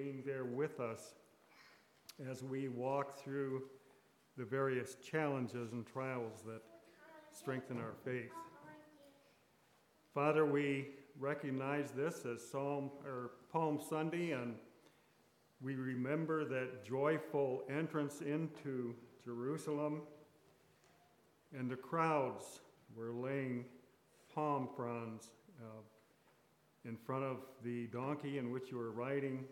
being there with us as we walk through the various challenges and trials that strengthen our faith. Father, we recognize this as Palm Sunday, and we remember that joyful entrance into Jerusalem, and the crowds were laying palm fronds in front of the donkey in which you were riding,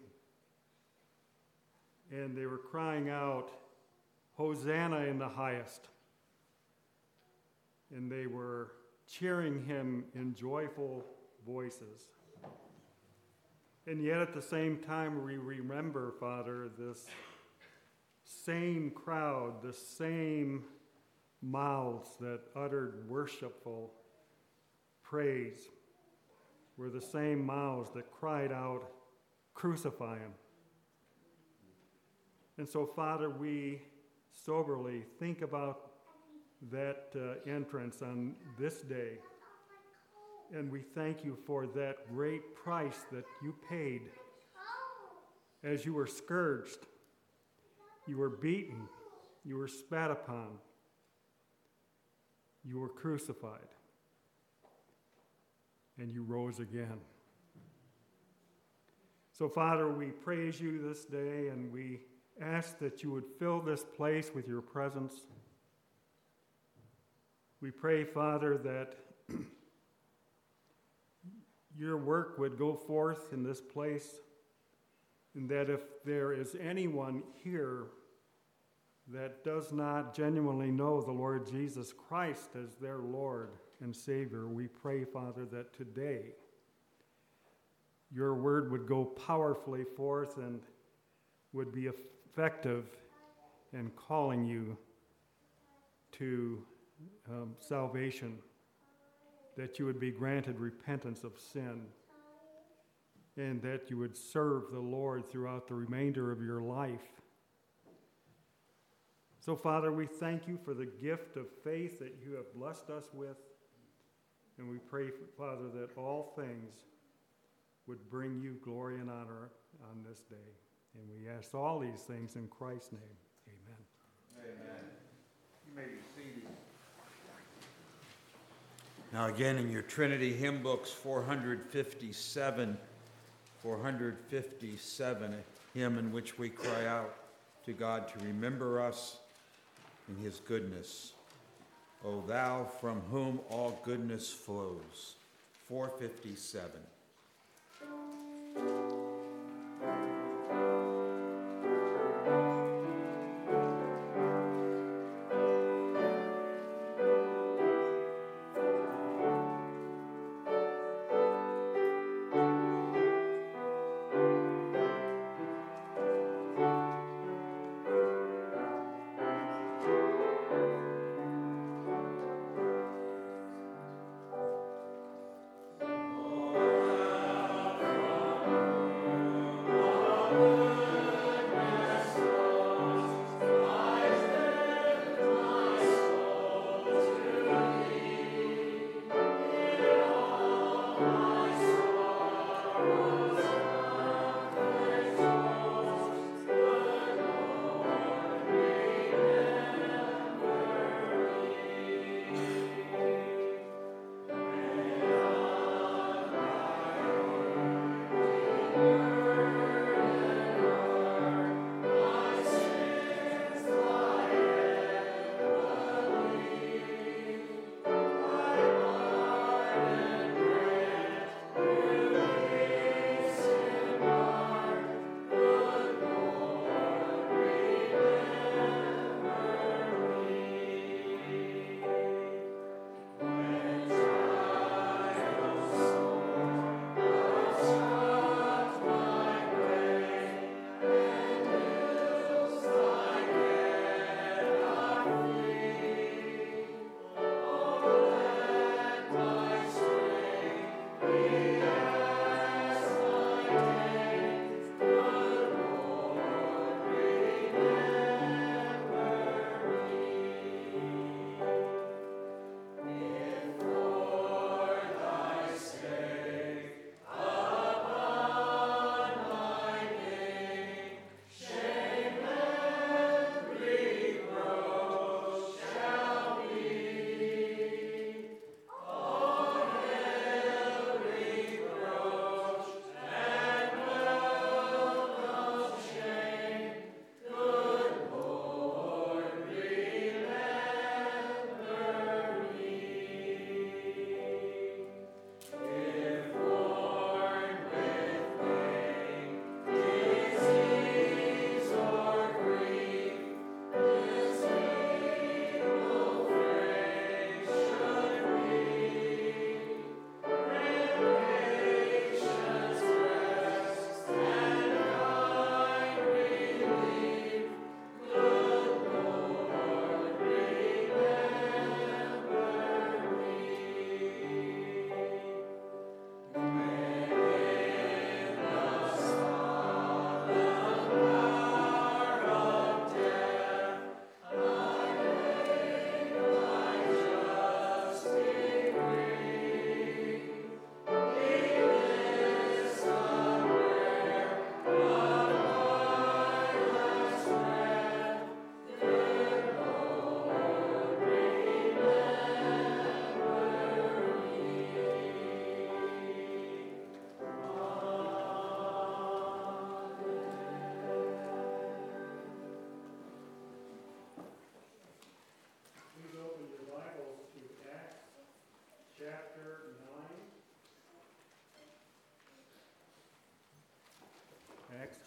and they were crying out, "Hosanna in the highest." And they were cheering him in joyful voices. And yet at the same time, we remember, Father, this same crowd, the same mouths that uttered worshipful praise were the same mouths that cried out, "Crucify him." And so, Father, we soberly think about that entrance on this day. And we thank you for that great price that you paid as you were scourged, you were beaten, you were spat upon, you were crucified, and you rose again. So, Father, we praise you this day, and we ask that you would fill this place with your presence. We pray, Father, that your work would go forth in this place, and that if there is anyone here that does not genuinely know the Lord Jesus Christ as their Lord and Savior, we pray, Father, that today your word would go powerfully forth and would be effective in calling you to salvation, that you would be granted repentance of sin, and that you would serve the Lord throughout the remainder of your life. So, Father, we thank you for the gift of faith that you have blessed us with, and we pray, Father, that all things would bring you glory and honor on this day. And we ask all these things in Christ's name. Amen. Amen. You may be seated. Now again, in your Trinity hymn books, 457, a hymn in which we cry out to God to remember us in his goodness. O thou from whom all goodness flows. 457.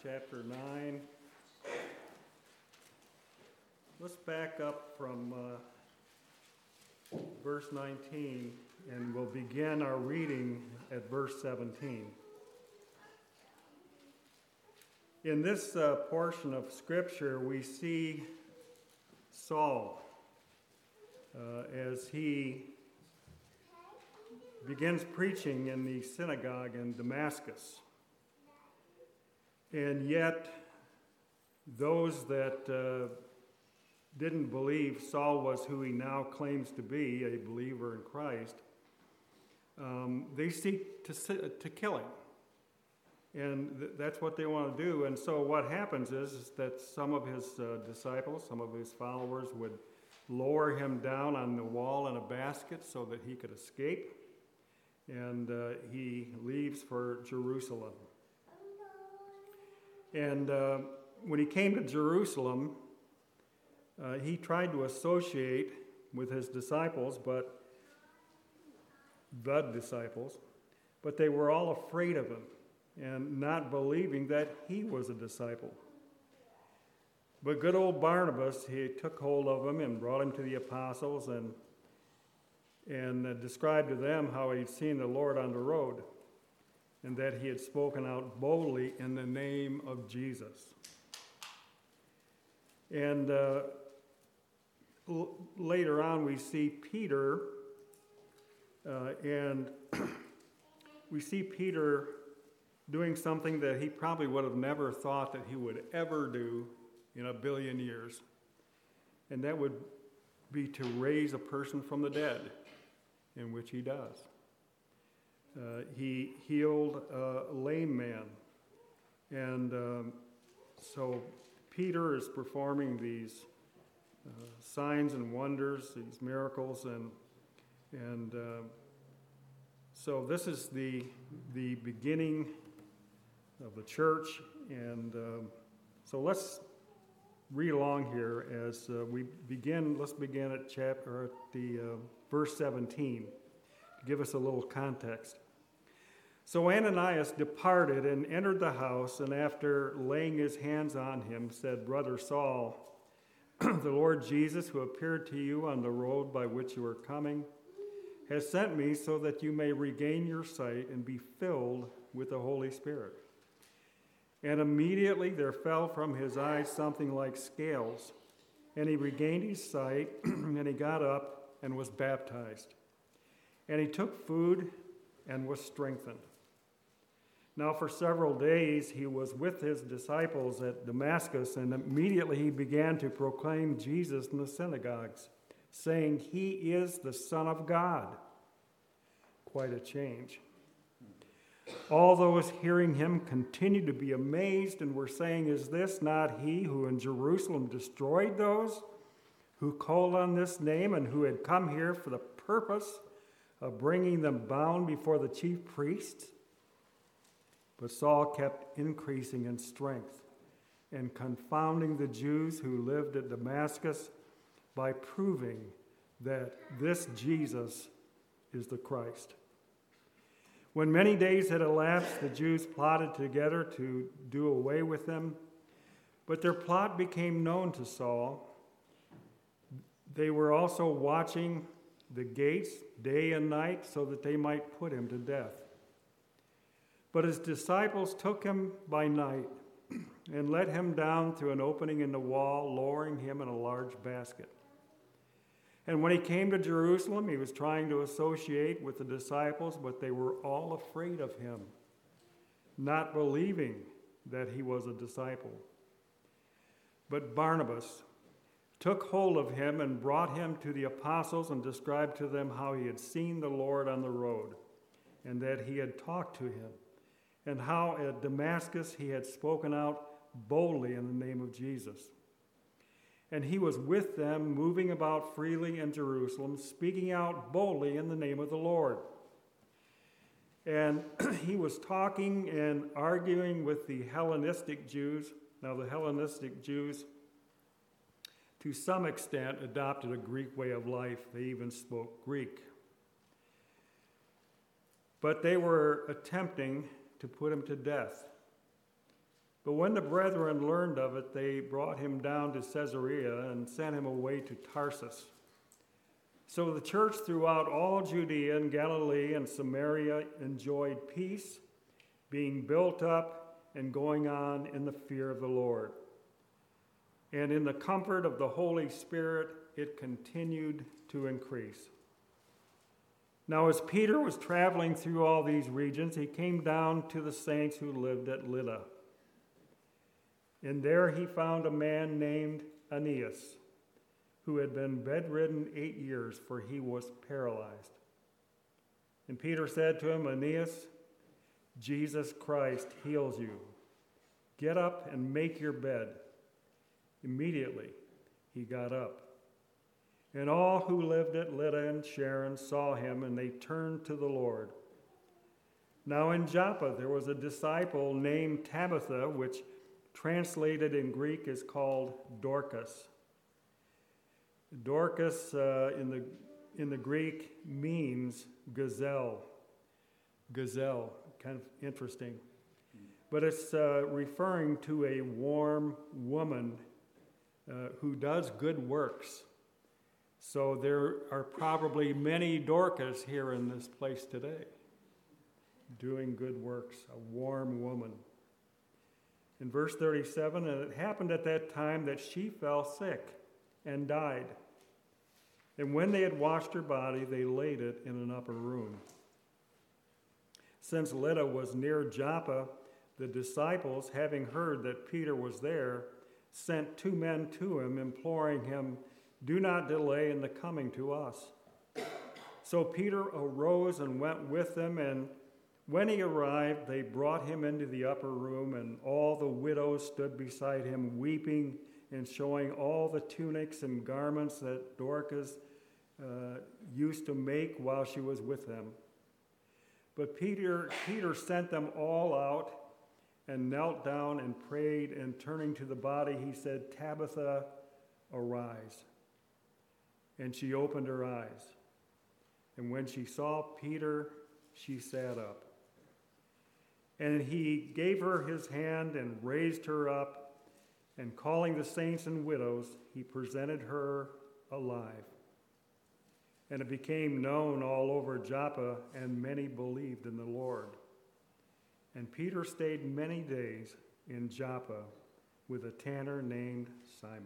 chapter 9. Let's back up from verse 19, and we'll begin our reading at verse 17. In this portion of Scripture, we see Saul as he begins preaching in the synagogue in Damascus. And yet, those that didn't believe Saul was who he now claims to be, a believer in Christ, they seek to kill him. And that's what they want to do. And so what happens is that some of his disciples, some of his followers would lower him down on the wall in a basket so that he could escape. And he leaves for Jerusalem. And when he came to Jerusalem, he tried to associate with his disciples, but they were all afraid of him and not believing that he was a disciple. But good old Barnabas, he took hold of him and brought him to the apostles and described to them how he'd seen the Lord on the road and that he had spoken out boldly in the name of Jesus. And later on we see Peter, and we see Peter doing something that he probably would have never thought that he would ever do in a billion years. And that would be to raise a person from the dead, in which he does. He healed a lame man. And so Peter is performing these signs and wonders, these miracles, and so this is the beginning of the church, and so let's read along here as we begin. Let's begin at verse 17 to give us a little context. So Ananias departed and entered the house, and after laying his hands on him, said, "Brother Saul, the Lord Jesus, who appeared to you on the road by which you were coming, has sent me so that you may regain your sight and be filled with the Holy Spirit." And immediately there fell from his eyes something like scales, and he regained his sight, and he got up and was baptized. And he took food and was strengthened. Now for several days he was with his disciples at Damascus, and immediately he began to proclaim Jesus in the synagogues, saying, "He is the Son of God." Quite a change. All those hearing him continued to be amazed and were saying, "Is this not he who in Jerusalem destroyed those who called on this name and who had come here for the purpose of bringing them bound before the chief priests?" But Saul kept increasing in strength and confounding the Jews who lived at Damascus by proving that this Jesus is the Christ. When many days had elapsed, the Jews plotted together to do away with them, but their plot became known to Saul. They were also watching the gates day and night so that they might put him to death. But his disciples took him by night and let him down through an opening in the wall, lowering him in a large basket. And when he came to Jerusalem, he was trying to associate with the disciples, but they were all afraid of him, not believing that he was a disciple. But Barnabas took hold of him and brought him to the apostles and described to them how he had seen the Lord on the road and that he had talked to him, and how at Damascus he had spoken out boldly in the name of Jesus. And he was with them, moving about freely in Jerusalem, speaking out boldly in the name of the Lord. And he was talking and arguing with the Hellenistic Jews. Now, the Hellenistic Jews, to some extent, adopted a Greek way of life. They even spoke Greek. But they were attempting to put him to death. But when the brethren learned of it, they brought him down to Caesarea and sent him away to Tarsus. So the church throughout all Judea and Galilee and Samaria enjoyed peace, being built up and going on in the fear of the Lord. And in the comfort of the Holy Spirit, it continued to increase. Now, as Peter was traveling through all these regions, he came down to the saints who lived at Lydda. And there he found a man named Aeneas, who had been bedridden 8 years, for he was paralyzed. And Peter said to him, Aeneas, Jesus Christ heals you. Get up and make your bed. Immediately he got up. And all who lived at Lydda and Sharon saw him, and they turned to the Lord. Now in Joppa there was a disciple named Tabitha, which translated in Greek is called Dorcas. Dorcas in the Greek means gazelle. Gazelle, kind of interesting. But it's referring to a warm woman who does good works. So there are probably many Dorcas here in this place today, doing good works, a warm woman. In verse 37, and it happened at that time that she fell sick and died. And when they had washed her body, they laid it in an upper room. Since Lydda was near Joppa, the disciples, having heard that Peter was there, sent 2 men to him, imploring him, do not delay in the coming to us. So Peter arose and went with them, and when he arrived, they brought him into the upper room, and all the widows stood beside him, weeping and showing all the tunics and garments that Dorcas used to make while she was with them. But Peter sent them all out and knelt down and prayed, and turning to the body, he said, Tabitha, arise. And she opened her eyes. And when she saw Peter, she sat up. And he gave her his hand and raised her up, and calling the saints and widows, he presented her alive. And it became known all over Joppa, and many believed in the Lord. And Peter stayed many days in Joppa with a tanner named Simon.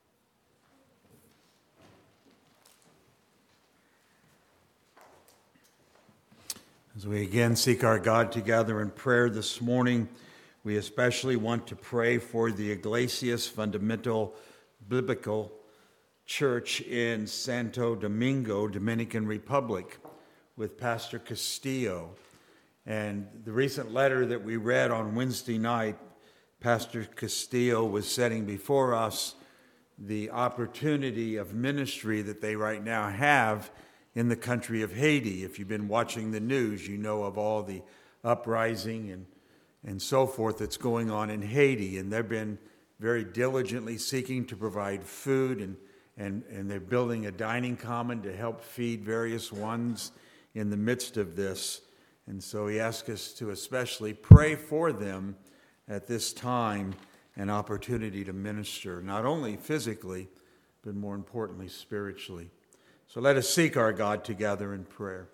As we again seek our God together in prayer this morning, we especially want to pray for the Iglesias Fundamental Biblical Church in Santo Domingo, Dominican Republic, with Pastor Castillo. And the recent letter that we read on Wednesday night, Pastor Castillo was setting before us the opportunity of ministry that they right now have in the country of Haiti. If you've been watching the news, you know of all the uprising and so forth that's going on in Haiti. And they've been very diligently seeking to provide food, and they're building a dining common to help feed various ones in the midst of this. And so he asked us to especially pray for them at this time, an opportunity to minister, not only physically, but more importantly, spiritually. So let us seek our God together in prayer.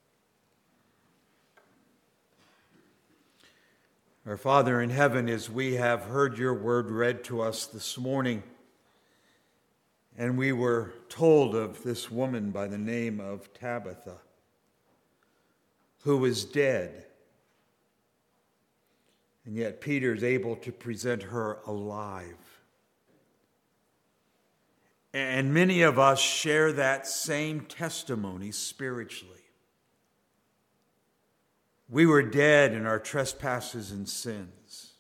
Our Father in heaven, as we have heard your word read to us this morning, and we were told of this woman by the name of Tabitha, who was dead, and yet Peter is able to present her alive. And many of us share that same testimony spiritually. We were dead in our trespasses and sins,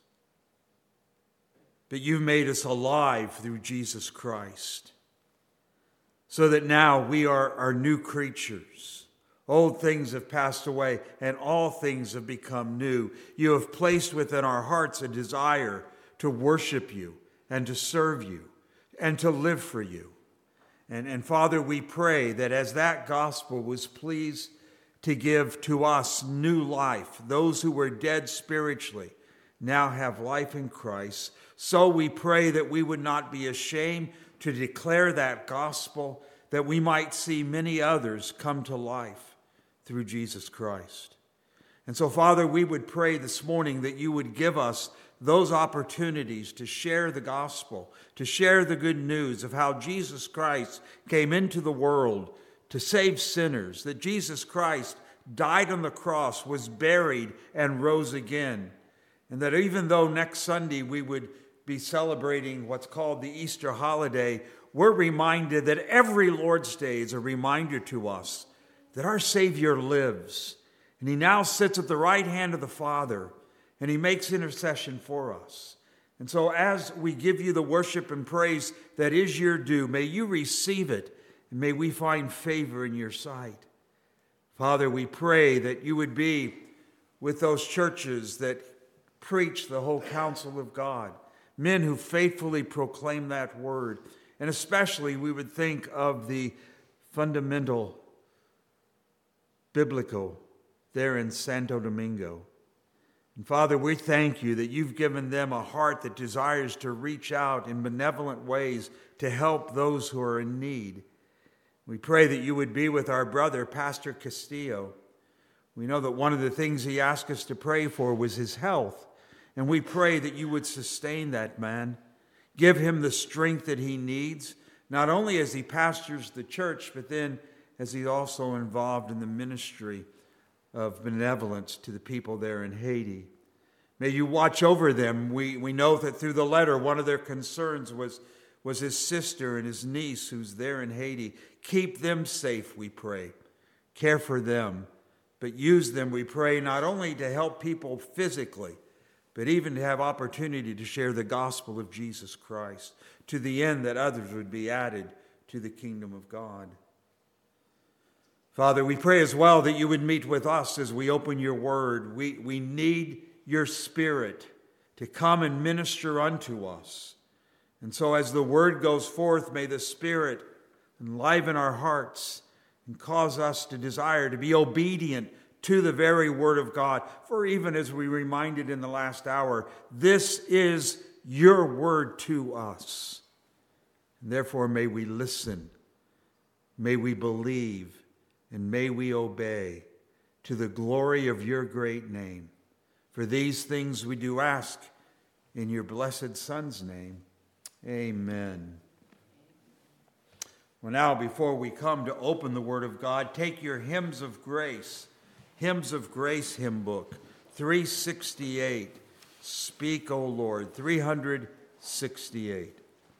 but you've made us alive through Jesus Christ, so that now we are new creatures. Old things have passed away, and all things have become new. You have placed within our hearts a desire to worship you and to serve you and to live for you. And Father, we pray that as that gospel was pleased to give to us new life, those who were dead spiritually, now have life in Christ. So we pray that we would not be ashamed to declare that gospel, that we might see many others come to life through Jesus Christ. And so, Father, we would pray this morning that you would give us those opportunities to share the gospel, to share the good news of how Jesus Christ came into the world to save sinners, that Jesus Christ died on the cross, was buried, and rose again. And that even though next Sunday we would be celebrating what's called the Easter holiday, we're reminded that every Lord's Day is a reminder to us that our Savior lives. And he now sits at the right hand of the Father, and he makes intercession for us. And so as we give you the worship and praise that is your due, may you receive it, and may we find favor in your sight. Father, we pray that you would be with those churches that preach the whole counsel of God, men who faithfully proclaim that word. And especially we would think of the fundamental biblical there in Santo Domingo. And Father, we thank you that you've given them a heart that desires to reach out in benevolent ways to help those who are in need. We pray that you would be with our brother, Pastor Castillo. We know that one of the things he asked us to pray for was his health. And we pray that you would sustain that man. Give him the strength that he needs, not only as he pastors the church, but then as he's also involved in the ministry of benevolence to the people there in Haiti. May you watch over them. We know that through the letter, one of their concerns was his sister and his niece who's there in Haiti. Keep them safe, we pray. Care for them, but use them, we pray, not only to help people physically, but even to have opportunity to share the gospel of Jesus Christ, to the end that others would be added to the kingdom of God. Father, we pray as well that you would meet with us as we open your word. We need your Spirit to come and minister unto us. And so as the word goes forth, may the Spirit enliven our hearts and cause us to desire to be obedient to the very word of God. For even as we reminded in the last hour, this is your word to us. And therefore, may we listen, may we believe, and may we obey to the glory of your great name. For these things we do ask in your blessed Son's name. Amen. Well, now, before we come to open the Word of God, take your Hymns of Grace hymn book, 368. Speak, O Lord, 368.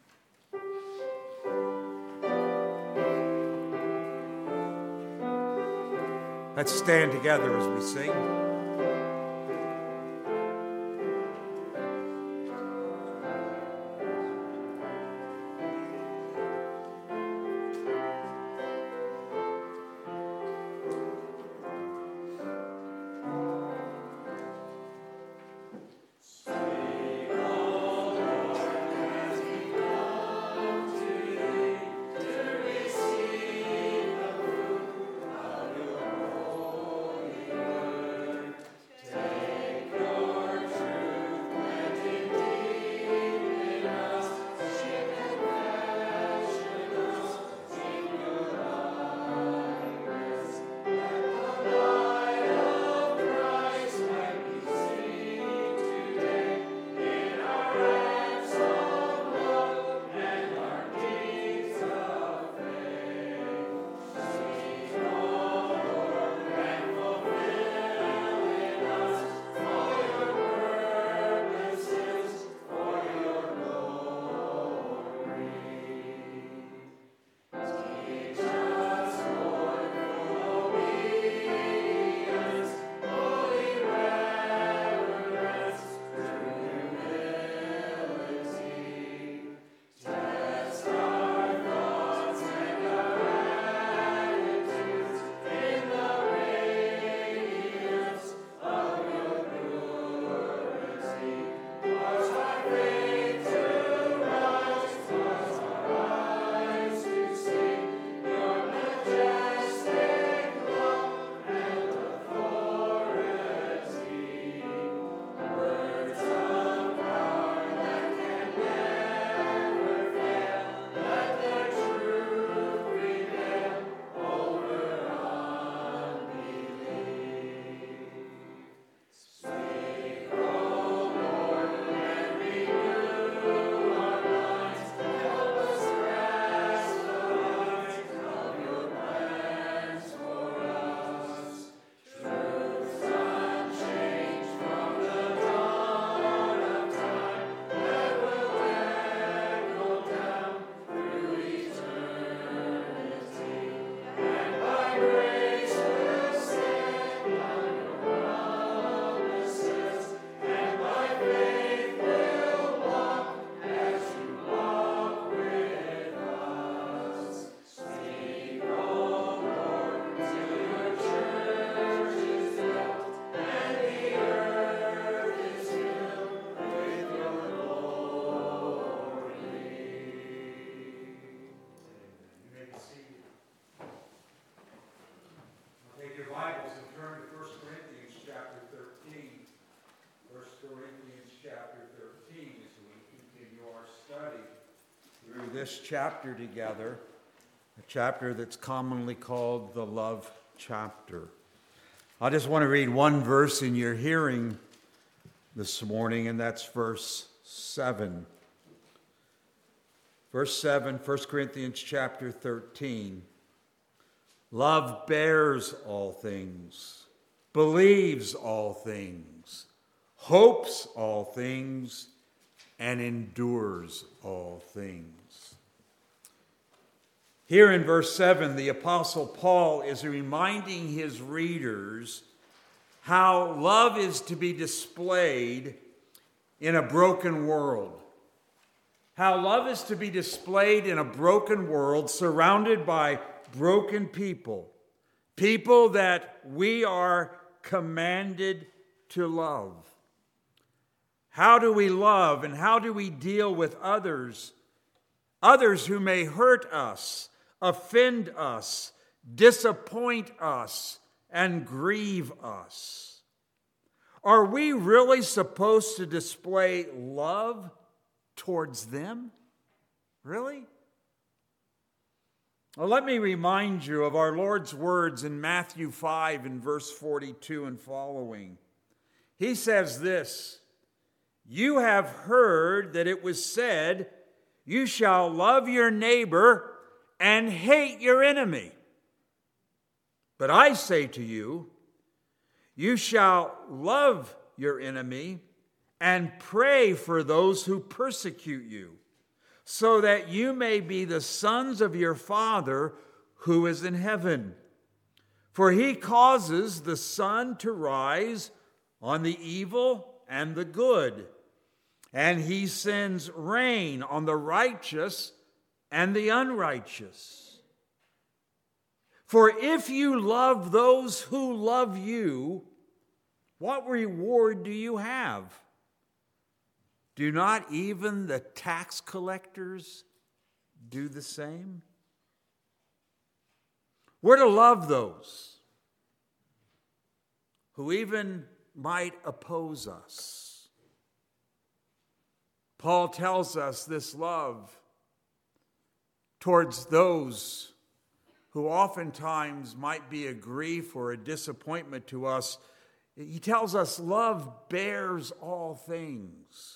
Let's stand together as we sing. this chapter together, a chapter that's commonly called the love chapter. I just want to read one verse in your hearing this morning, and that's verse 7. Verse 7, 1 Corinthians chapter 13. Love bears all things, believes all things, hopes all things, and endures all things. Here in verse 7, the Apostle Paul is reminding his readers how love is to be displayed in a broken world. How love is to be displayed in a broken world surrounded by broken people. People that we are commanded to love. How do we love and how do we deal with others? Others who may hurt us, offend us, disappoint us, and grieve us. Are we really supposed to display love towards them? Really? Well, let me remind you of our Lord's words in Matthew 5 and verse 42 and following. He says this, "You have heard that it was said, 'You shall love your neighbor and hate your enemy.' But I say to you, you shall love your enemy and pray for those who persecute you, so that you may be the sons of your Father who is in heaven. For he causes the sun to rise on the evil and the good, and he sends rain on the righteous and the unrighteous. For if you love those who love you, what reward do you have? Do not even the tax collectors do the same?" We're to love those who even might oppose us. Paul tells us this love towards those who oftentimes might be a grief or a disappointment to us. He tells us love bears all things.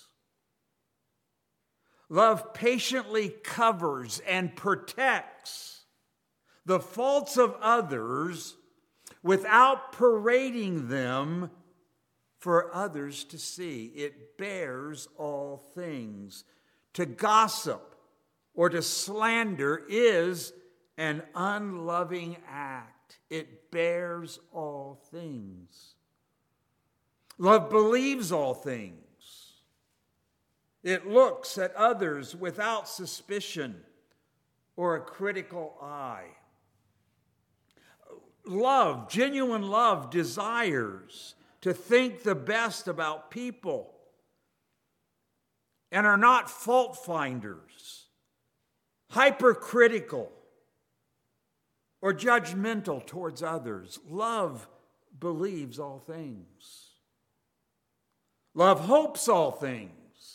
Love patiently covers and protects the faults of others without parading them for others to see. It bears all things. To gossip or to slander is an unloving act. It bears all things. Love believes all things. It looks at others without suspicion or a critical eye. Love, genuine love, desires to think the best about people and are not fault finders, hypercritical, or judgmental towards others. Love believes all things. Love hopes all things.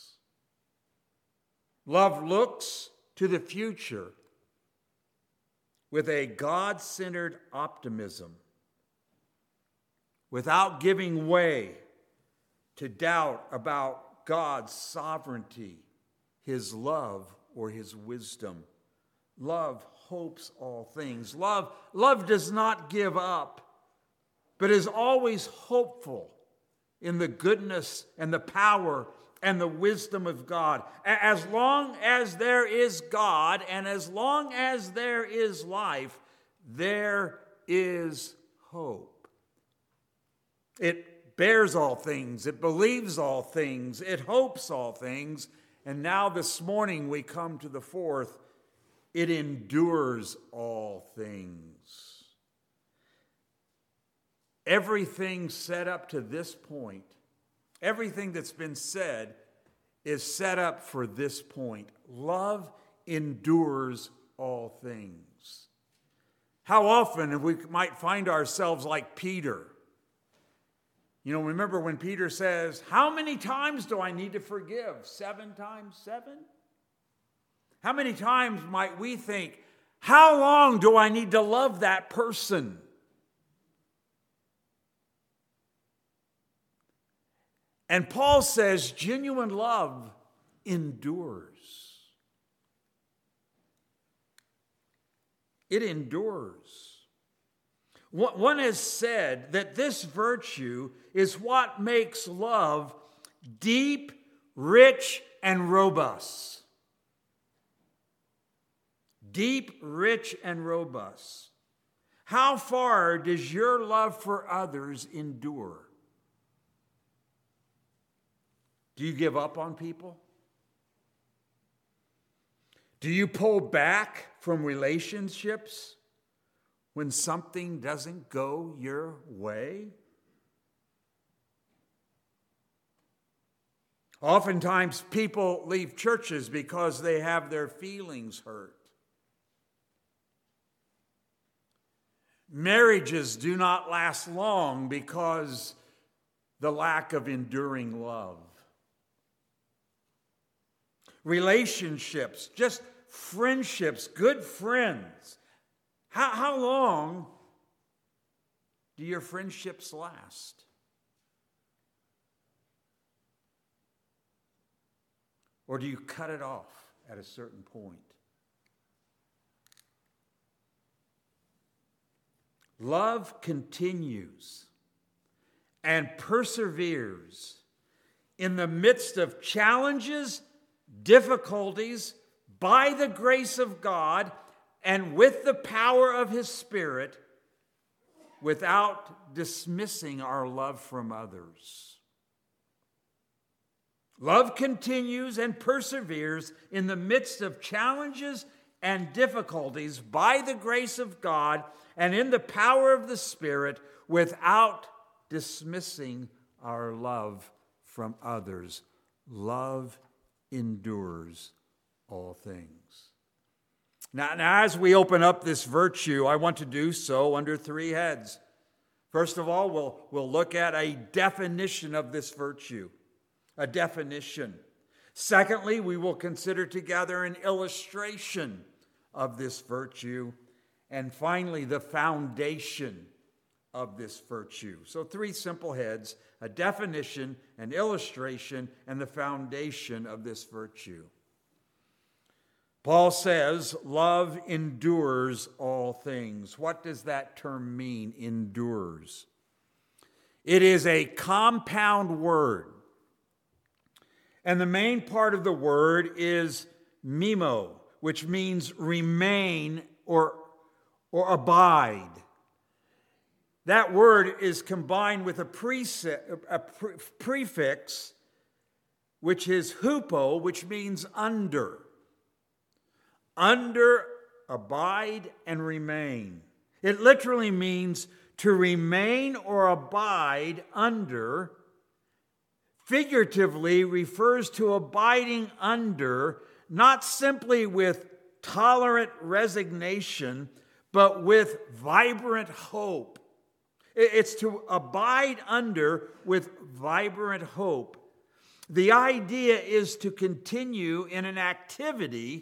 Love looks to the future with a God-centered optimism, without giving way to doubt about God's sovereignty, His love, or His wisdom. Love hopes all things. Love does not give up, but is always hopeful in the goodness and the power and the wisdom of God. As long as there is God and as long as there is life, there is hope. It bears all things. It believes all things. It hopes all things. And now this morning we come to the fourth. It endures all things. Everything set up to this point, everything that's been said is set up for this point. Love endures all things. How often we might find ourselves like Peter. You know, remember when Peter says, "How many times do I need to forgive? 7 times 7? How many times might we think, how long do I need to love that person? And Paul says genuine love endures. It endures. One has said that this virtue is what makes love deep, rich, and robust. Deep, rich, and robust. How far does your love for others endure? Do you give up on people? Do you pull back from relationships when something doesn't go your way? Oftentimes people leave churches because they have their feelings hurt. Marriages do not last long because the lack of enduring love. Relationships, just friendships, good friends. How long do your friendships last? Or do you cut it off at a certain point? Love continues and perseveres in the midst of challenges, difficulties, by the grace of God and with the power of His Spirit, without dismissing our love from others. Love continues and perseveres in the midst of challenges and difficulties by the grace of God and in the power of the Spirit, without dismissing our love from others. Love endures all things. Now, as we open up this virtue, I want to do so under three heads. First of all, we'll look at a definition of this virtue, a definition. Secondly, we will consider together an illustration of this virtue. And finally, the foundation of this virtue. So three simple heads: a definition, an illustration, and the foundation of this virtue. Paul says, love endures all things. What does that term mean, endures? It is a compound word. And the main part of the word is mimo, which means remain or abide. That word is combined with a prefix, which is hupo, which means under. Under, abide, and remain. It literally means to remain or abide under. Figuratively refers to abiding under, not simply with tolerant resignation, but with vibrant hope. It's to abide under with vibrant hope. The idea is to continue in an activity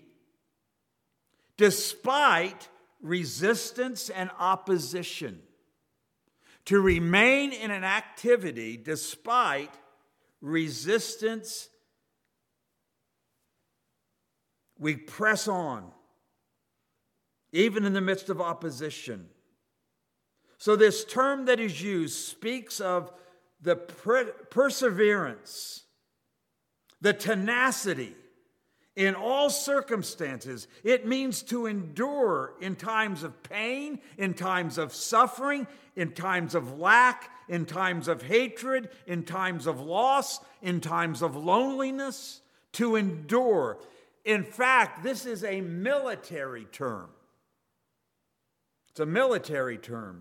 despite resistance and opposition. To remain in an activity despite resistance, we press on, even in the midst of opposition. So this term that is used speaks of the perseverance, the tenacity in all circumstances. It means to endure in times of pain, in times of suffering, in times of lack, in times of hatred, in times of loss, in times of loneliness, to endure. In fact, this is a military term. It's a military term.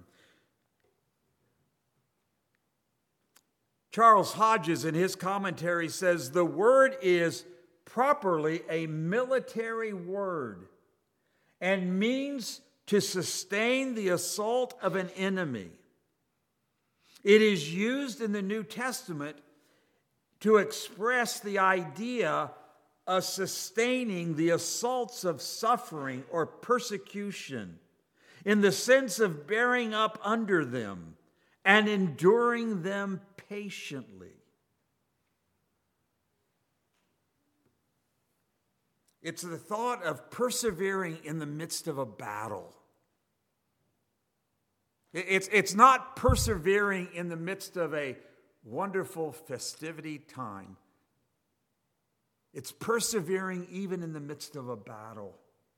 Charles Hodges, in his commentary, says the word is properly a military word and means to sustain the assault of an enemy. It is used in the New Testament to express the idea sustaining the assaults of suffering or persecution in the sense of bearing up under them and enduring them patiently. It's the thought of persevering in the midst of a battle. It's not persevering in the midst of a wonderful festivity time. It's persevering even in the midst of a battle.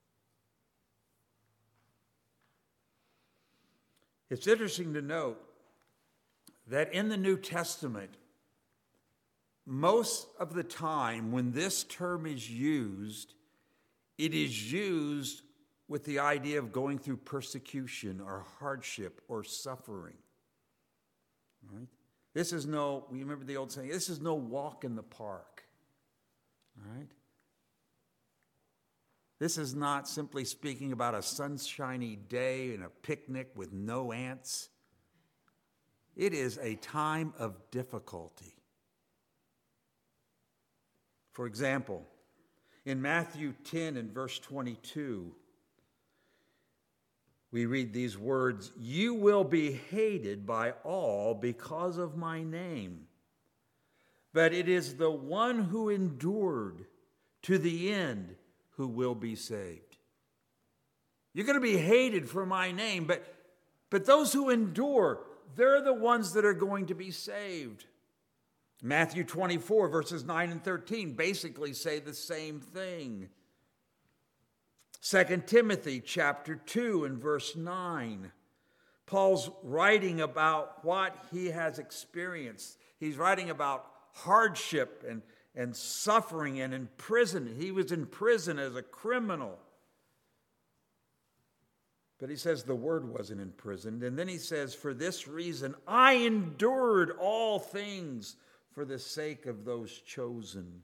It's interesting to note that in the New Testament, most of the time when this term is used, it is used with the idea of going through persecution or hardship or suffering. All right? This is no, you remember the old saying, this is no walk in the park. All right? This is not simply speaking about a sunshiny day and a picnic with no ants. It is a time of difficulty. For example, in Matthew 10 and verse 22, we read these words, "You will be hated by all because of my name, but it is the one who endured to the end who will be saved." You're going to be hated for my name, but those who endure, they're the ones that are going to be saved. Matthew 24, verses 9 and 13 basically say the same thing. 2 Timothy chapter 2 and verse 9. Paul's writing about what he has experienced. He's writing about hardship and suffering and in prison. He was in prison as a criminal. But he says the word wasn't imprisoned. And then he says, for this reason, I endured all things for the sake of those chosen.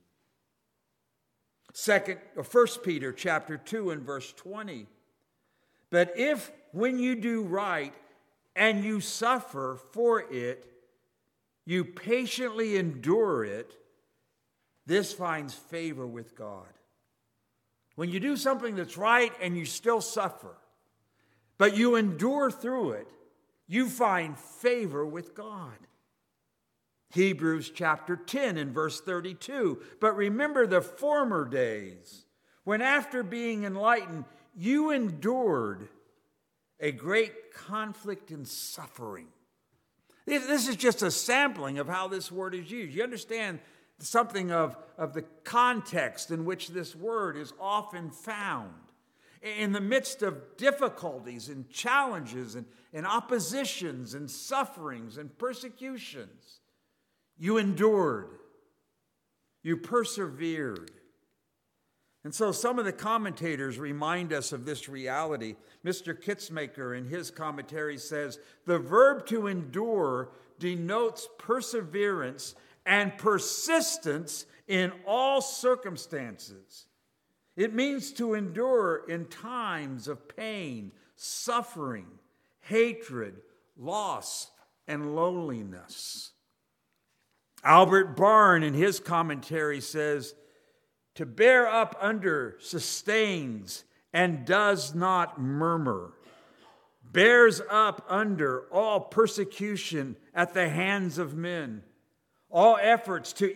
1 Peter chapter 2 and verse 20. But if when you do right and you suffer for it, you patiently endure it, this finds favor with God. When you do something that's right and you still suffer, but you endure through it, you find favor with God. Hebrews chapter 10 and verse 32. But remember the former days, when after being enlightened, you endured a great conflict and suffering. This is just a sampling of how this word is used. You understand something of the context in which this word is often found. In the midst of difficulties and challenges and oppositions and sufferings and persecutions, you endured. You persevered. And so some of the commentators remind us of this reality. Mr. Kitzmaker in his commentary says, the verb to endure denotes perseverance and persistence in all circumstances. It means to endure in times of pain, suffering, hatred, loss, and loneliness. Albert Barn in his commentary says, to bear up under sustains and does not murmur, bears up under all persecution at the hands of men, all efforts to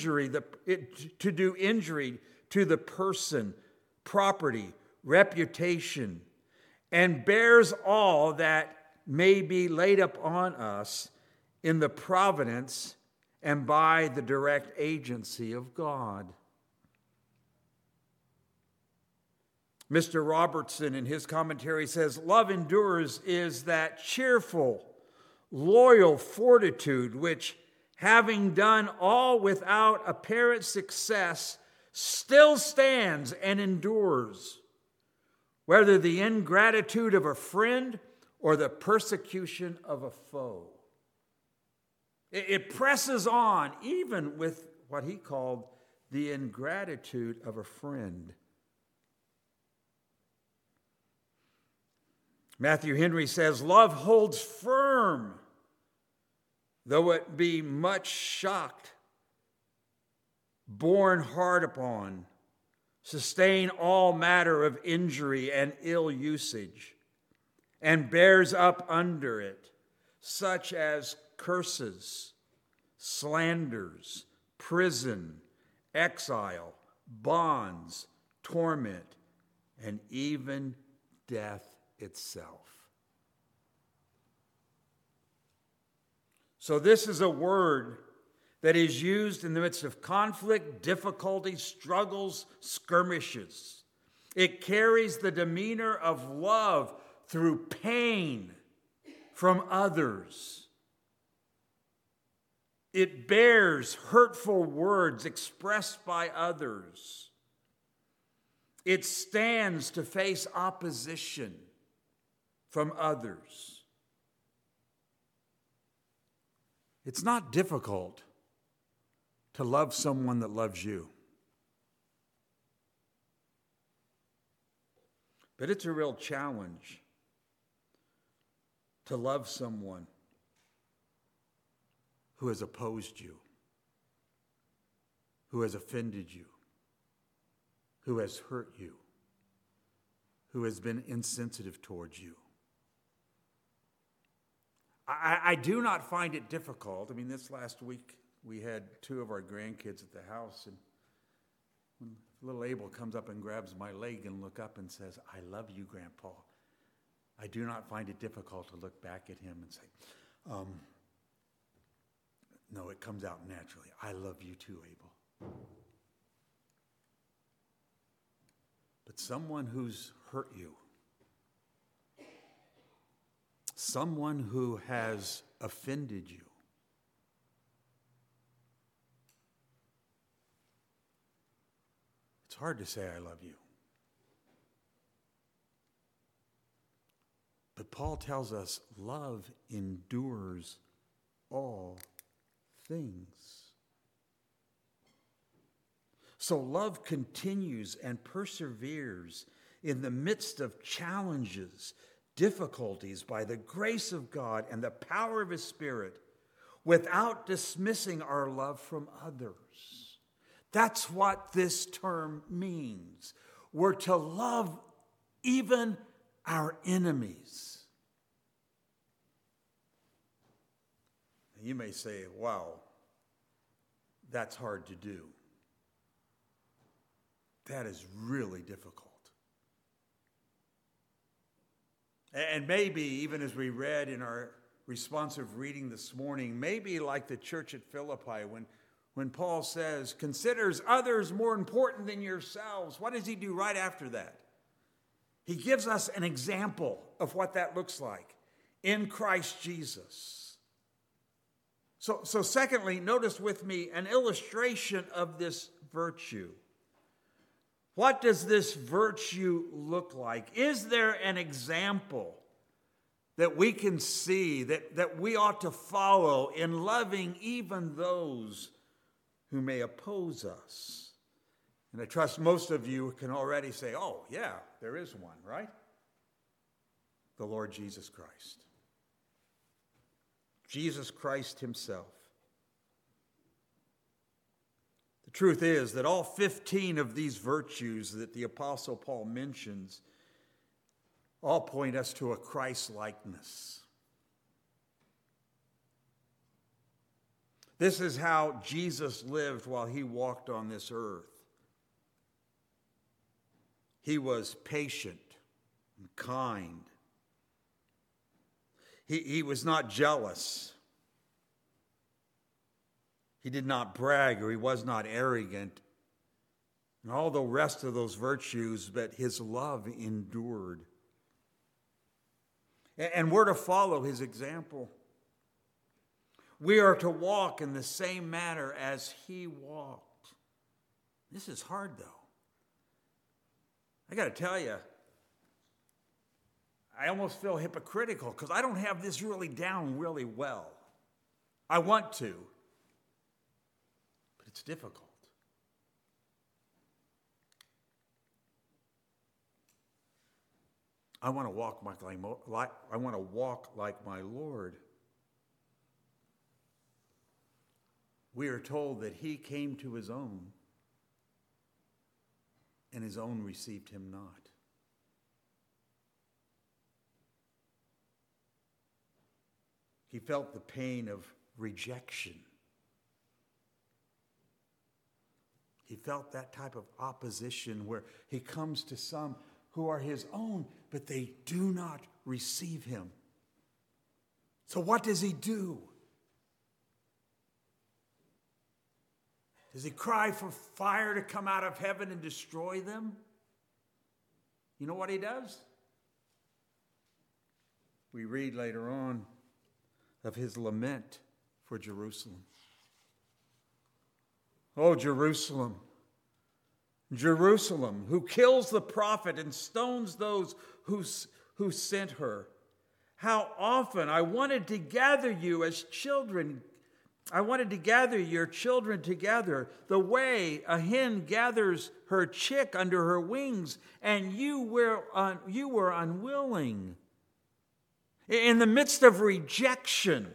do injury to the person, property, reputation, and bears all that may be laid upon us in the providence and by the direct agency of God. Mr. Robertson in his commentary says, love endures is that cheerful, loyal fortitude which, having done all without apparent success, still stands and endures, whether the ingratitude of a friend or the persecution of a foe. It presses on, even with what he called the ingratitude of a friend. Matthew Henry says, love holds firm, though it be much shocked, borne hard upon, sustain all matter of injury and ill usage, and bears up under it, such as curses, slanders, prison, exile, bonds, torment, and even death itself. So this is a word that is used in the midst of conflict, difficulty, struggles, skirmishes. It carries the demeanor of love through pain from others. It bears hurtful words expressed by others. It stands to face opposition from others. It's not difficult to love someone that loves you. But it's a real challenge to love someone who has opposed you, who has offended you, who has hurt you, who has been insensitive towards you. I do not find it difficult. I mean, this last week we had 2 of our grandkids at the house, and when little Abel comes up and grabs my leg and look up and says, "I love you, Grandpa," I do not find it difficult to look back at him and say, no, it comes out naturally. I love you too, Abel. But someone who's hurt you, someone who has offended you, it's hard to say I love you. But Paul tells us love endures all things. So love continues and perseveres in the midst of challenges, difficulties by the grace of God and the power of His Spirit, without dismissing our love from others. That's what this term means. We're to love even our enemies. You may say, wow, that's hard to do. That is really difficult. And maybe, even as we read in our responsive reading this morning, maybe like the church at Philippi, when Paul says, considers others more important than yourselves, what does he do right after that? He gives us an example of what that looks like in Christ Jesus. So secondly, notice with me an illustration of this virtue. What does this virtue look like? Is there an example that we can see that we ought to follow in loving even those who may oppose us? And I trust most of you can already say, oh, yeah, there is one, right? The Lord Jesus Christ. Jesus Christ Himself. The truth is that all 15 of these virtues that the Apostle Paul mentions all point us to a Christ-likeness. This is how Jesus lived while He walked on this earth. He was patient and kind. He was not jealous. He did not brag, or he was not arrogant. And all the rest of those virtues, but his love endured. And we're to follow his example. We are to walk in the same manner as he walked. This is hard, though. I got to tell you, I almost feel hypocritical because I don't have this really down really well. I want to, but it's difficult. I want to walk like my Lord. We are told that he came to his own, and his own received him not. He felt the pain of rejection. He felt that type of opposition where he comes to some who are his own, but they do not receive him. So what does he do? Does he cry for fire to come out of heaven and destroy them? You know what he does? We read later on of his lament for Jerusalem. Oh, Jerusalem, Jerusalem, who kills the prophet and stones those who sent her. How often I wanted to gather you as children. I wanted to gather your children together the way a hen gathers her chick under her wings, and you were unwilling. In the midst of rejection,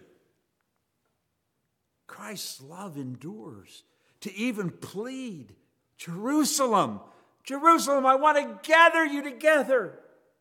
Christ's love endures to even plead, Jerusalem, Jerusalem, I want to gather you together.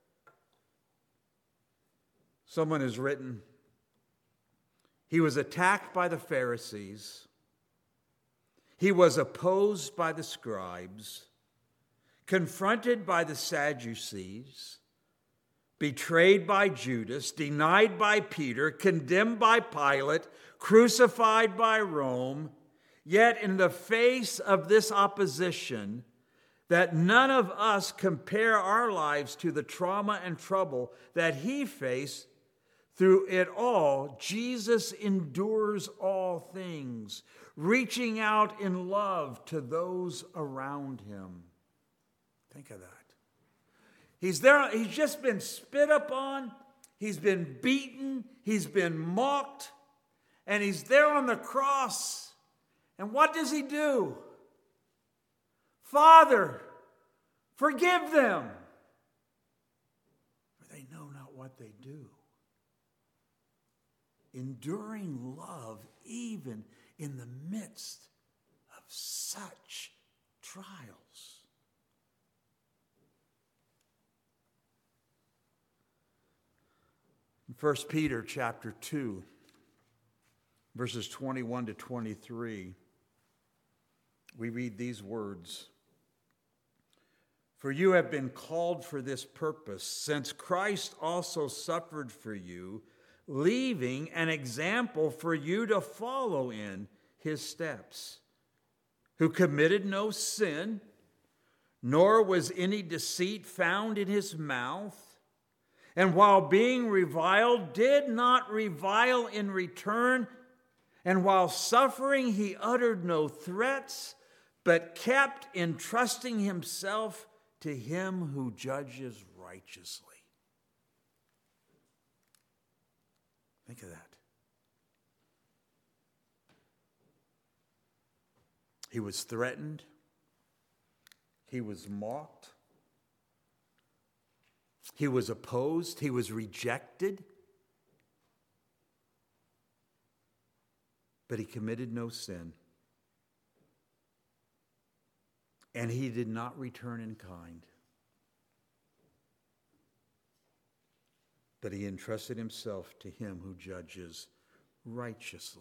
Someone has written, he was attacked by the Pharisees. He was opposed by the scribes, confronted by the Sadducees, betrayed by Judas, denied by Peter, condemned by Pilate, crucified by Rome. Yet in the face of this opposition, that none of us compare our lives to the trauma and trouble that he faced, through it all, Jesus endures all things, reaching out in love to those around him. Think of that. He's there, he's just been spit upon, he's been beaten, he's been mocked, and he's there on the cross. And what does he do? Father, forgive them, for they know not what they do. Enduring love even in the midst of such trials. In 1 Peter chapter 2, verses 21 to 23, we read these words. For you have been called for this purpose, since Christ also suffered for you, leaving an example for you to follow in his steps, who committed no sin, nor was any deceit found in his mouth, and while being reviled, did not revile in return, and while suffering, he uttered no threats, but kept entrusting himself to him who judges righteously. Think of that. He was threatened. He was mocked. He was opposed. He was rejected. But he committed no sin. And he did not return in kind. But he entrusted himself to him who judges righteously.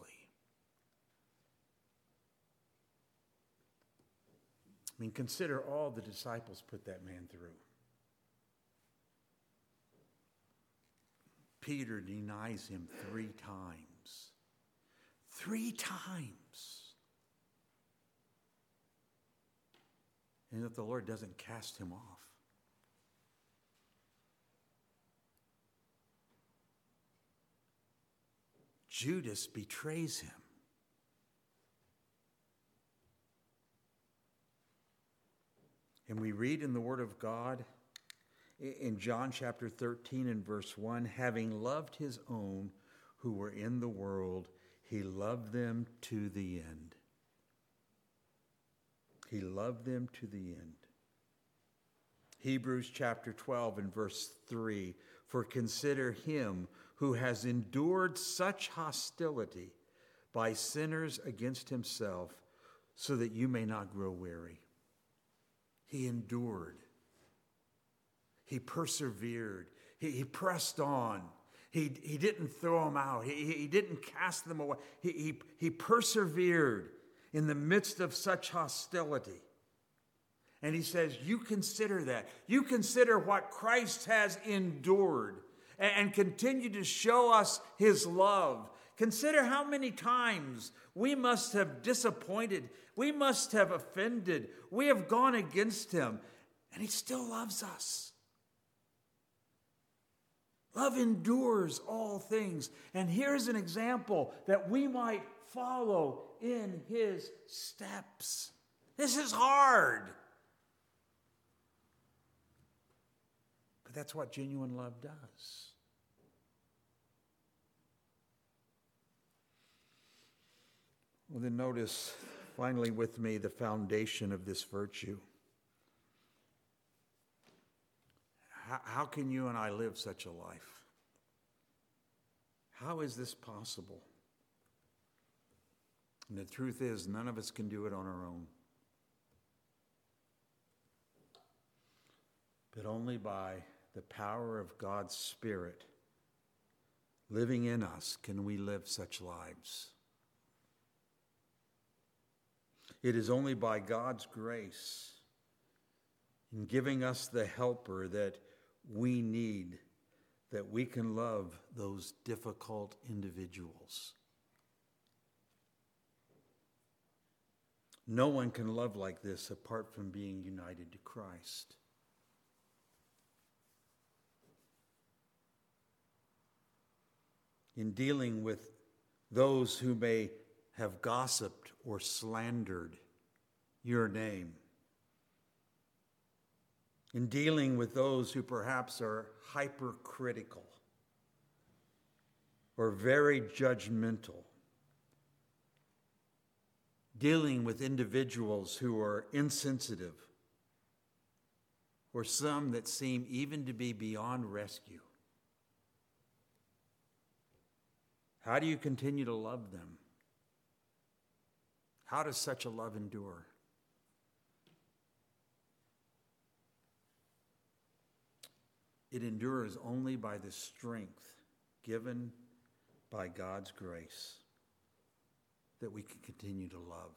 I mean, consider all the disciples put that man through. Peter denies him 3 times. 3 times. And that the Lord doesn't cast him off. Judas betrays him. And we read in the Word of God in John chapter 13 and verse 1, having loved his own who were in the world, he loved them to the end. He loved them to the end. Hebrews chapter 12 and verse 3, for consider him who has endured such hostility by sinners against himself, so that you may not grow weary. He endured. He persevered. He pressed on. He didn't throw them out. He didn't cast them away. He persevered in the midst of such hostility. And he says, you consider that. You consider what Christ has endured and continue to show us his love. Consider how many times we must have disappointed. We must have offended. We have gone against him. And he still loves us. Love endures all things. And here's an example that we might follow in his steps. This is hard. But that's what genuine love does. Well, then notice finally with me the foundation of this virtue. How can you and I live such a life? How is this possible? And the truth is, none of us can do it on our own. But only by the power of God's Spirit living in us can we live such lives. It is only by God's grace in giving us the helper that we need that we can love those difficult individuals. No one can love like this apart from being united to Christ. In dealing with those who may have gossiped or slandered your name, in dealing with those who perhaps are hypercritical or very judgmental, dealing with individuals who are insensitive or some that seem even to be beyond rescue. How do you continue to love them? How does such a love endure? It endures only by the strength given by God's grace that we can continue to love.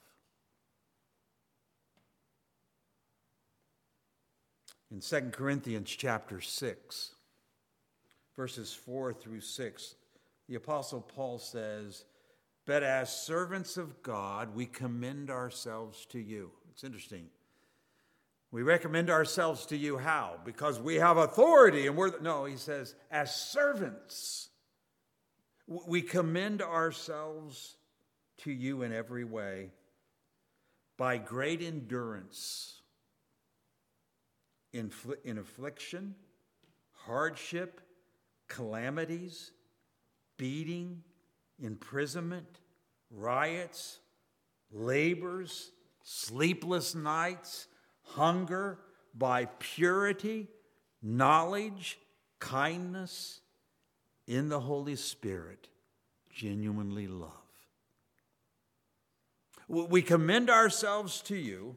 In 2 Corinthians chapter 6, verses 4 through 6, the Apostle Paul says, "But as servants of God, we commend ourselves to you." It's interesting. We recommend ourselves to you how? Because we have authority and no, he says, as servants, we commend ourselves to you in every way by great endurance in affliction, hardship, calamities, beating, imprisonment, riots, labors, sleepless nights, hunger, by purity, knowledge, kindness, in the Holy Spirit, genuinely love. We commend ourselves to you,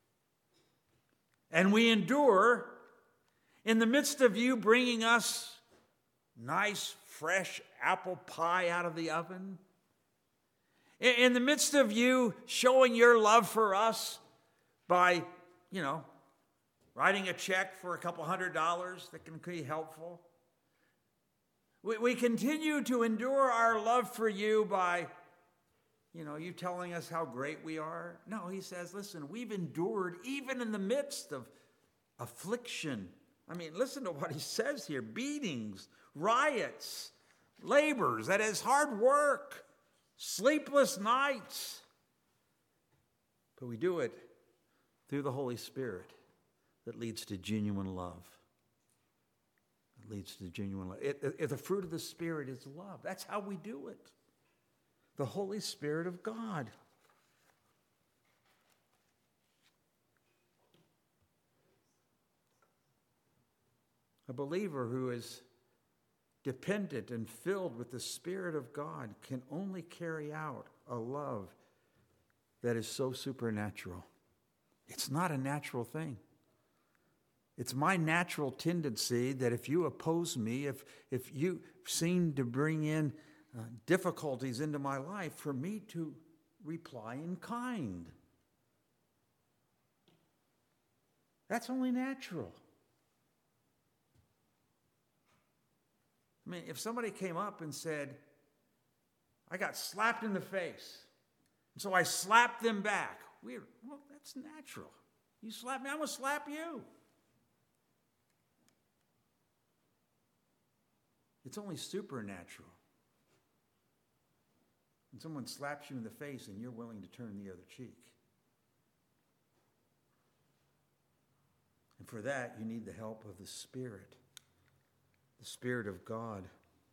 and we endure in the midst of you bringing us nice, fresh apple pie out of the oven, in the midst of you showing your love for us by writing a check for $200 that can be helpful. We continue to endure our love for you by, you telling us how great we are. No, he says, listen, we've endured even in the midst of affliction. I mean, listen to what he says here. Beatings, riots, labors, that is hard work, sleepless nights. But we do it through the Holy Spirit that leads to genuine love. It leads to genuine love. The fruit of the Spirit is love. That's how we do it. The Holy Spirit of God. A believer who is dependent and filled with the Spirit of God can only carry out a love that is so supernatural. It's not a natural thing. It's my natural tendency that if you oppose me, if you seem to bring in difficulties into my life, for me to reply in kind. That's only natural. I mean, if somebody came up and said, I got slapped in the face, and so I slapped them back. Weird. Well, that's natural. You slap me, I'm going to slap you. It's only supernatural. When someone slaps you in the face and you're willing to turn the other cheek. And for that, you need the help of the Spirit of God.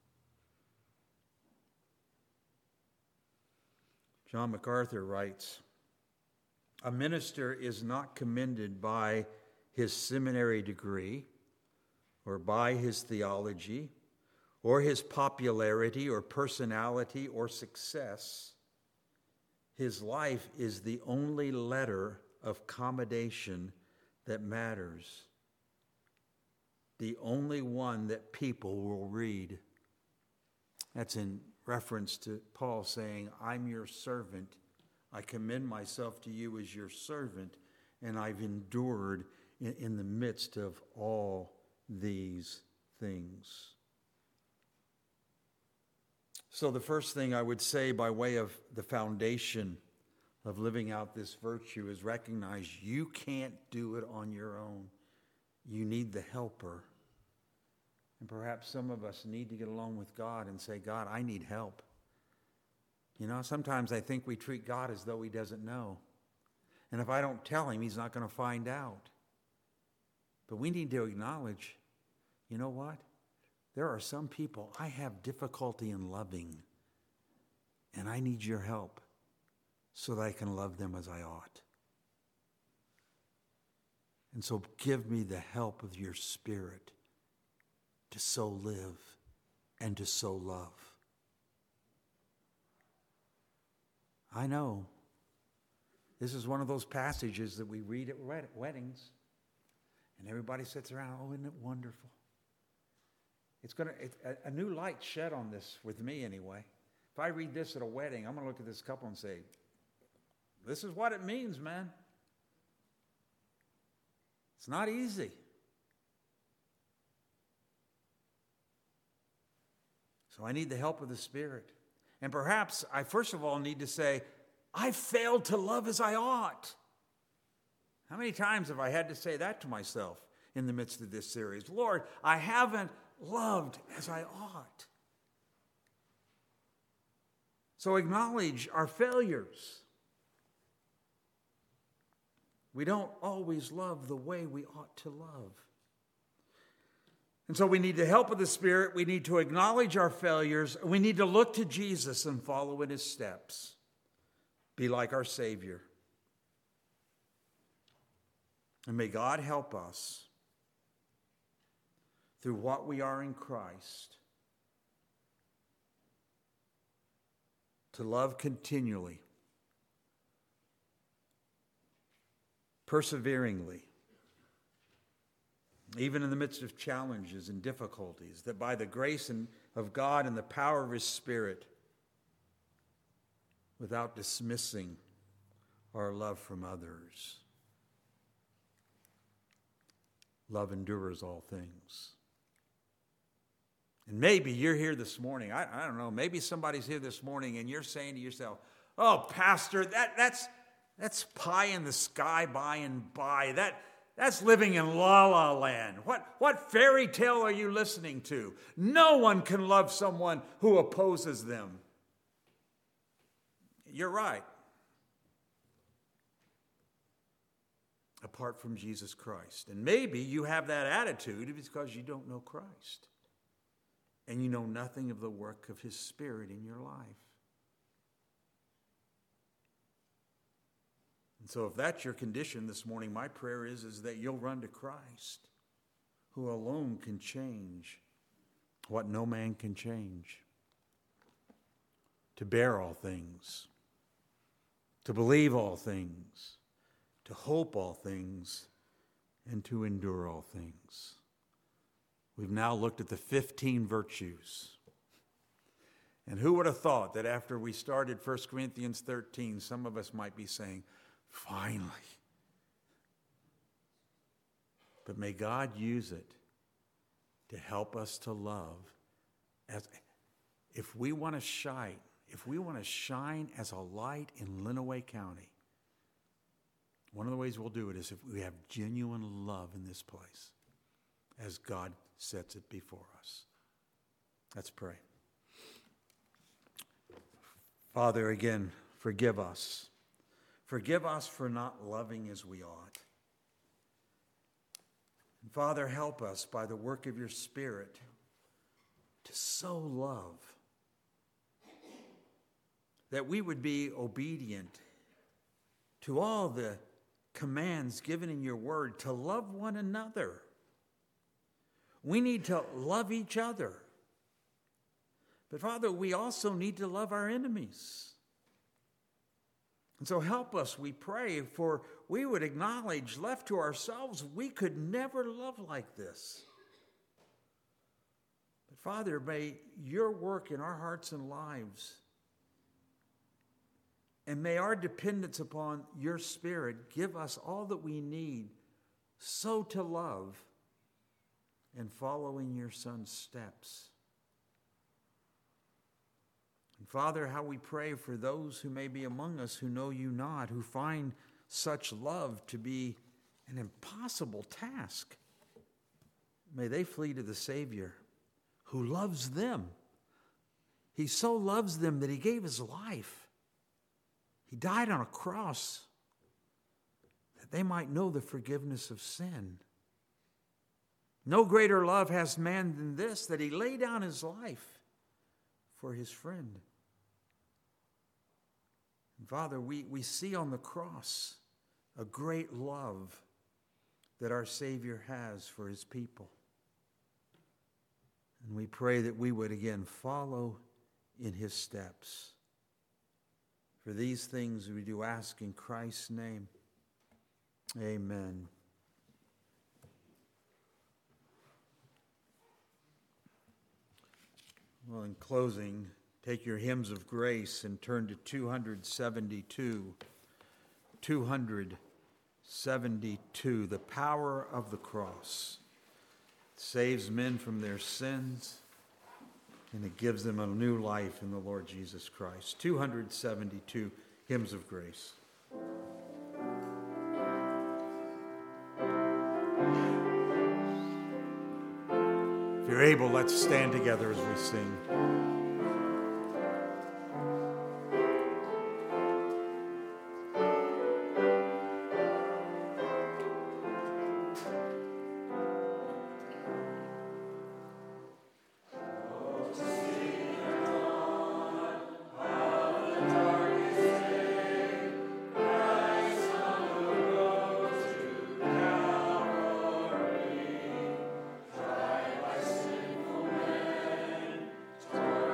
John MacArthur writes, a minister is not commended by his seminary degree or by his theology or his popularity or personality or success. His life is the only letter of commendation that matters, the only one that people will read. That's in reference to Paul saying, I'm your servant. I commend myself to you as your servant, and I've endured in the midst of all these things. So the first thing I would say by way of the foundation of living out this virtue is recognize you can't do it on your own. You need the helper. And perhaps some of us need to get along with God and say, God, I need help. You know, sometimes I think we treat God as though he doesn't know. And if I don't tell him, he's not going to find out. But we need to acknowledge, you know what? There are some people I have difficulty in loving, and I need your help so that I can love them as I ought. And so give me the help of your Spirit to so live and to so love. I know this is one of those passages that we read at weddings, and everybody sits around, oh, isn't it wonderful? It's a new light shed on this with me anyway. If I read this at a wedding, I'm going to look at this couple and say, this is what it means, man. It's not easy. So I need the help of the Spirit. And perhaps I first of all need to say, I failed to love as I ought. How many times have I had to say that to myself in the midst of this series? Lord, I haven't loved as I ought. So acknowledge our failures. We don't always love the way we ought to love. And so we need the help of the Spirit. We need to acknowledge our failures. We need to look to Jesus and follow in his steps. Be like our Savior. And may God help us through what we are in Christ to love continually, perseveringly, even in the midst of challenges and difficulties, that by the grace of God and the power of his Spirit, without dismissing our love from others, love endures all things. And maybe you're here this morning, I don't know, maybe somebody's here this morning and you're saying to yourself, oh, Pastor, that's pie in the sky by and by. That's living in la-la land. What fairy tale are you listening to? No one can love someone who opposes them. You're right. Apart from Jesus Christ. And maybe you have that attitude because you don't know Christ. And you know nothing of the work of his Spirit in your life. And so if that's your condition this morning, my prayer is that you'll run to Christ, who alone can change what no man can change. To bear all things, to believe all things, to hope all things, and to endure all things. We've now looked at the 15 virtues. And who would have thought that after we started 1 Corinthians 13, some of us might be saying, finally. But may God use it to help us to love. If we want to shine as a light in Lenawee County, one of the ways we'll do it is if we have genuine love in this place, as God sets it before us. Let's pray. Father, again, forgive us. Forgive us for not loving as we ought. And Father, help us by the work of your Spirit to so love that we would be obedient to all the commands given in your word to love one another. We need to love each other. But Father, we also need to love our enemies. And so help us, we pray, for we would acknowledge, left to ourselves, we could never love like this. But Father, may your work in our hearts and lives, and may our dependence upon your Spirit give us all that we need so to love and follow in your Son's steps. And Father, how we pray for those who may be among us who know you not, who find such love to be an impossible task. May they flee to the Savior who loves them. He so loves them that he gave his life. He died on a cross that they might know the forgiveness of sin. No greater love has man than this, that he lay down his life for his friend. And Father, we see on the cross a great love that our Savior has for his people. And we pray that we would again follow in his steps. For these things we do ask in Christ's name. Amen. Well, in closing, take your hymns of grace and turn to 272. 272, the power of the cross. It saves men from their sins, and it gives them a new life in the Lord Jesus Christ. 272, hymns of grace. If you're able, let's stand together as we sing. Stars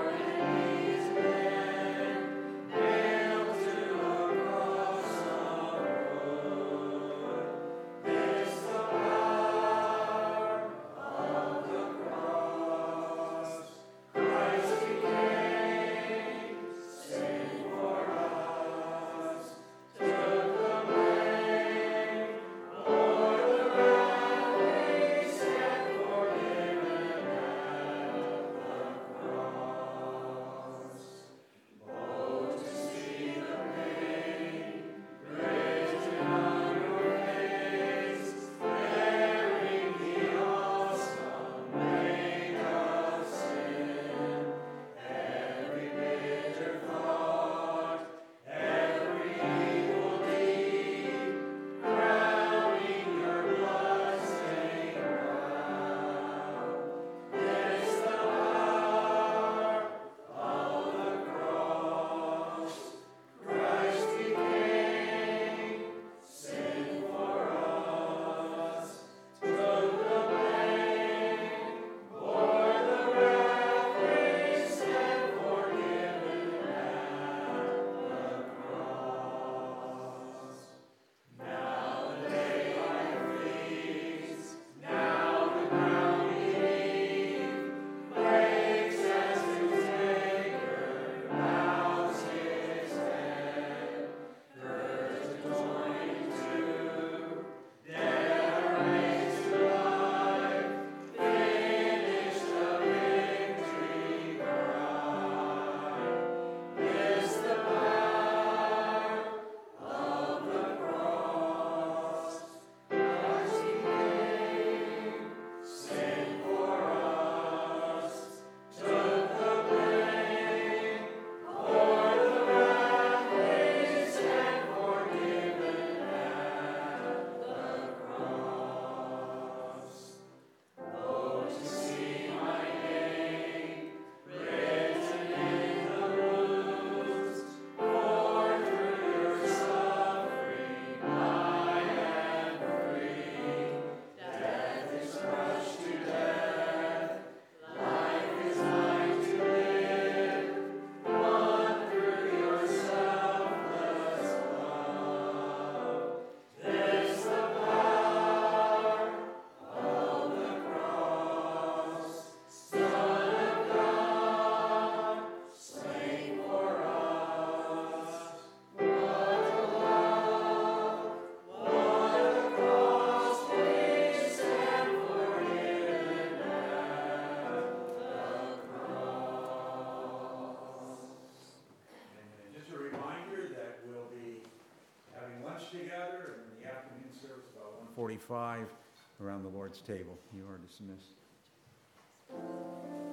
6:45 around the Lord's table. You are dismissed.